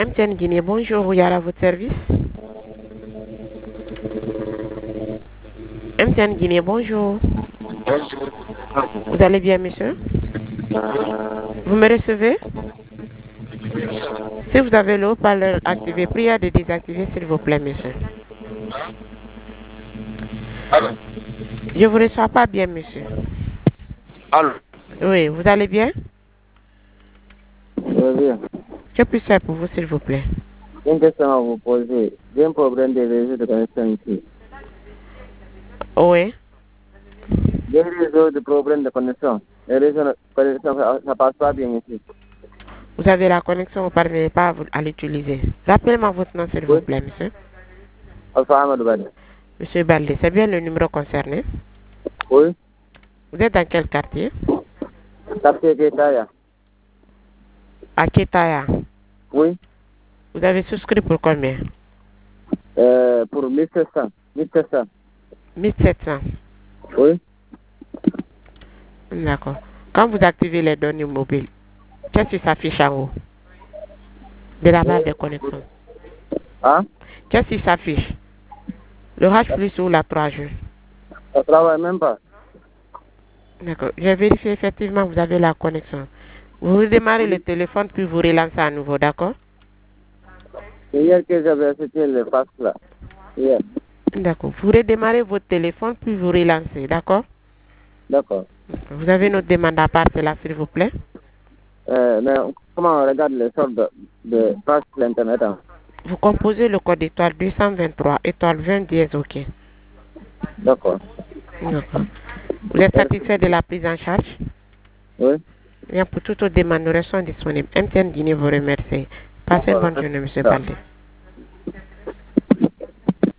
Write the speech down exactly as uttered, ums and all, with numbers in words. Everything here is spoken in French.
M T N Guinée, bonjour, Yara, à votre service. M T N Guinée, bonjour. Vous allez bien, monsieur? Vous me recevez? Si vous avez le haut-parleur activé, priez de désactiver, s'il vous plaît, monsieur. Allô? Je vous reçois pas bien, monsieur. Allô? Oui, vous allez bien? Je vais bien. Que puis-je faire pour vous, s'il vous plaît? J'ai une question à vous poser. J'ai un problème de réseau de connexion ici. Oui. J'ai un réseau de problème de connexion. Le réseau de connexion, ça ne passe pas bien ici. Vous avez la connexion, vous ne parvenez pas à, vous- à l'utiliser. Rappelez-moi votre nom, s'il vous Oui. plaît, monsieur. Alpha Ahmed Badi. Monsieur Baldé, c'est bien le numéro concerné? Oui. Vous êtes dans quel quartier? Quartier Ketaya. À Ketaya. Oui. Vous avez souscrit pour combien? Euh, pour mille sept cents. mille sept cents. mille sept cents. Oui. D'accord. Quand vous activez les données mobiles, qu'est-ce qui s'affiche en haut de la barre de connexion? Hein? Qu'est-ce qui s'affiche? Le H plus ou la trois G? Ça ne travaille même pas. D'accord. J'ai vérifié effectivement vous avez la connexion. Vous redémarrez le téléphone puis vous relancez à nouveau, d'accord? C'est hier que j'avais acheté le pass là. Hier. D'accord. Vous redémarrez votre téléphone puis vous relancez, d'accord? D'accord. Vous avez notre demande à part là, s'il vous plaît? Euh, mais comment on regarde les soldes de, de pass sur l'internet? Hein? Vous composez le code étoile deux cent vingt-trois, étoile vingt dièse, ok. D'accord. D'accord. Vous êtes satisfait de la prise en charge? Oui. Bien, pour toute autre demande, nous restons disponibles. M T N Guinée vous remercie. Passez une bonne journée, monsieur Baldé.